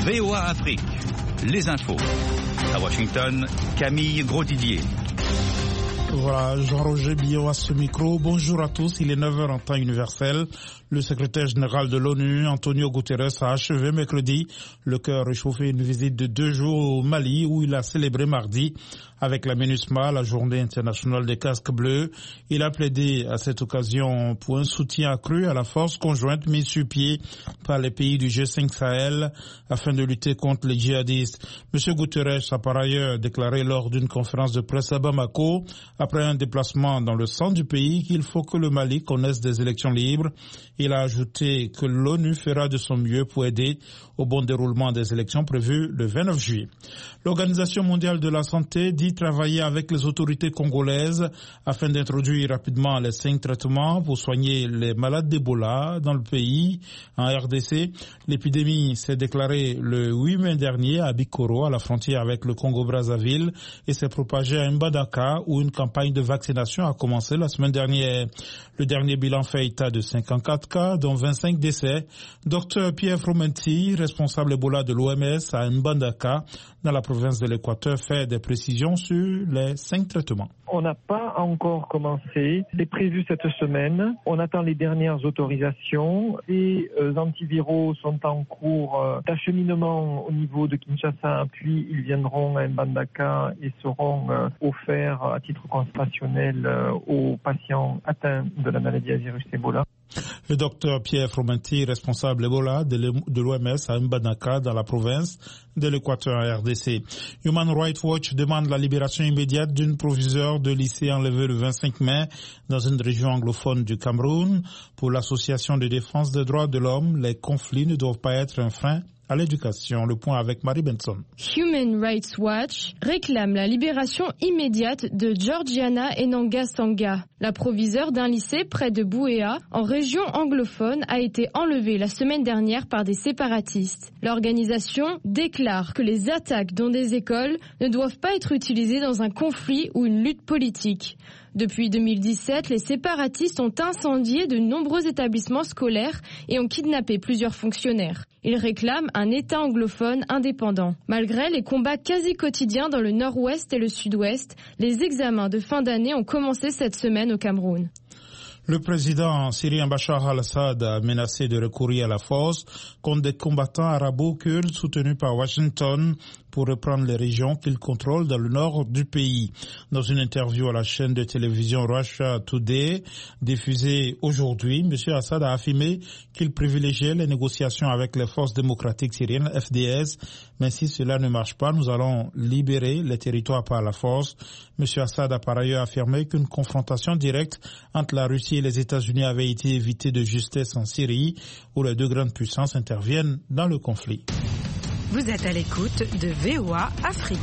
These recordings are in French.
VOA Afrique, les infos. À Washington, Camille Grosdidier. Voilà, Jean-Roger Billot à ce micro. Bonjour à tous, il est 9h en temps universel. Le secrétaire général de l'ONU, Antonio Guterres, a achevé mercredi le cœur réchauffé une visite de 2 jours au Mali où il a célébré mardi avec la MINUSMA, la journée internationale des casques bleus. Il a plaidé à cette occasion pour un soutien accru à la force conjointe mise sur pied par les pays du G5 Sahel afin de lutter contre les djihadistes. Monsieur Guterres a par ailleurs déclaré lors d'une conférence de presse à Bamako, après un déplacement dans le centre du pays, qu'il faut que le Mali connaisse des élections libres. Il a ajouté que l'ONU fera de son mieux pour aider au bon déroulement des élections prévues le 29 juillet. L'Organisation mondiale de la santé dit travailler avec les autorités congolaises afin d'introduire rapidement les 5 traitements pour soigner les malades d'Ebola dans le pays. En RDC, l'épidémie s'est déclarée le 8 mai dernier à Bikoro, à la frontière avec le Congo-Brazzaville, et s'est propagée à Mbandaka, où une campagne de vaccination a commencé la semaine dernière. Le dernier bilan fait état de 54 cas, dont 25 décès. Dr Pierre Fromenti, responsable Ebola de l'OMS à Mbandaka, dans la province de l'Équateur, fait des précisions sur les 5 traitements. On n'a pas encore commencé. C'est prévu cette semaine. On attend les dernières autorisations. Les antiviraux sont en cours d'acheminement au niveau de Kinshasa, puis ils viendront à Mbandaka et seront offerts à titre consultationnel aux patients atteints de la maladie à virus Ebola. Le docteur Pierre Fromenti, responsable Ebola de l'OMS à Mbandaka dans la province de l'Équateur en RDC. Human Rights Watch demande la libération immédiate d'une proviseure de lycée enlevée le 25 mai dans une région anglophone du Cameroun. Pour l'association de défense des droits de l'homme, les conflits ne doivent pas être un frein à l'éducation. Le point avec Marie Benson. Human Rights Watch réclame la libération immédiate de Georgiana Enanga Sanga. La proviseure d'un lycée près de Bouéa, en région anglophone, a été enlevée la semaine dernière par des séparatistes. L'organisation déclare que les attaques dans des écoles ne doivent pas être utilisées dans un conflit ou une lutte politique. Depuis 2017, les séparatistes ont incendié de nombreux établissements scolaires et ont kidnappé plusieurs fonctionnaires. Ils réclament un État anglophone indépendant. Malgré les combats quasi quotidiens dans le nord-ouest et le sud-ouest, les examens de fin d'année ont commencé cette semaine au Cameroun. Le président syrien Bachar al-Assad a menacé de recourir à la force contre des combattants arabo-kurdes soutenus par Washington pour reprendre les régions qu'il contrôle dans le nord du pays. Dans une interview à la chaîne de télévision Russia Today, diffusée aujourd'hui, M. Assad a affirmé qu'il privilégiait les négociations avec les forces démocratiques syriennes, FDS, mais si cela ne marche pas, nous allons libérer les territoires par la force. M. Assad a par ailleurs affirmé qu'une confrontation directe entre la Russie et les États-Unis avait été évitée de justesse en Syrie, où les 2 grandes puissances interviennent dans le conflit. Vous êtes à l'écoute de VOA Afrique.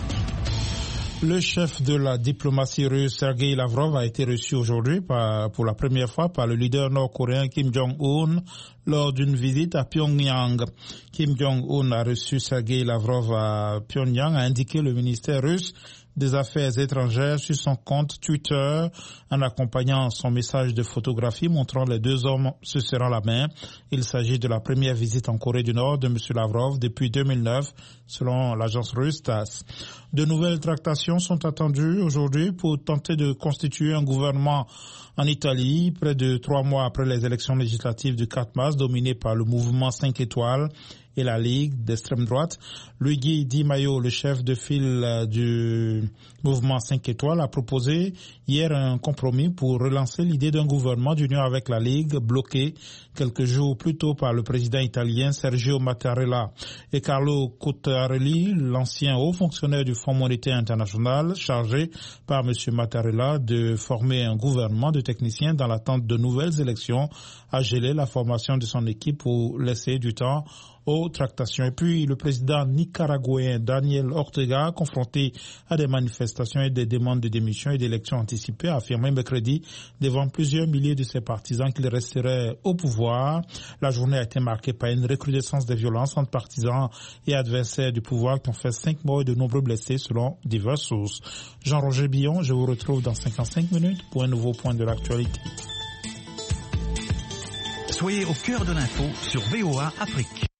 Le chef de la diplomatie russe, Sergei Lavrov, a été reçu aujourd'hui pour la première fois par le leader nord-coréen Kim Jong-un lors d'une visite à Pyongyang. Kim Jong-un a reçu Sergei Lavrov à Pyongyang, a indiqué le ministère russe des Affaires étrangères sur son compte Twitter en accompagnant son message de photographie montrant les 2 hommes se serrant la main. Il s'agit de la première visite en Corée du Nord de M. Lavrov depuis 2009, selon l'agence russe TASS. De nouvelles tractations sont attendues aujourd'hui pour tenter de constituer un gouvernement en Italie, près de 3 mois après les élections législatives du 4 mars, dominées par le mouvement 5 étoiles et la Ligue d'extrême droite. Luigi Di Maio, le chef de file du mouvement 5 étoiles, a proposé hier un compromis pour relancer l'idée d'un gouvernement d'union avec la Ligue, bloqué quelques jours plus tôt par le président italien Sergio Mattarella. Et Carlo Cottarelli, l'ancien haut fonctionnaire du Fonds monétaire international, chargé par M. Mattarella de former un gouvernement de techniciens dans l'attente de nouvelles élections, a gelé la formation de son équipe pour laisser du temps aux tractations. Et puis, le président nicaraguayen Daniel Ortega, confronté à des manifestations et des demandes de démission et d'élections anticipées, a affirmé mercredi devant plusieurs milliers de ses partisans qu'il resterait au pouvoir. La journée a été marquée par une recrudescence des violences entre partisans et adversaires du pouvoir qui ont fait 5 morts et de nombreux blessés selon diverses sources. Jean-Roger Billon, je vous retrouve dans 55 minutes pour un nouveau point de l'actualité. Soyez au cœur de l'info sur VOA Afrique.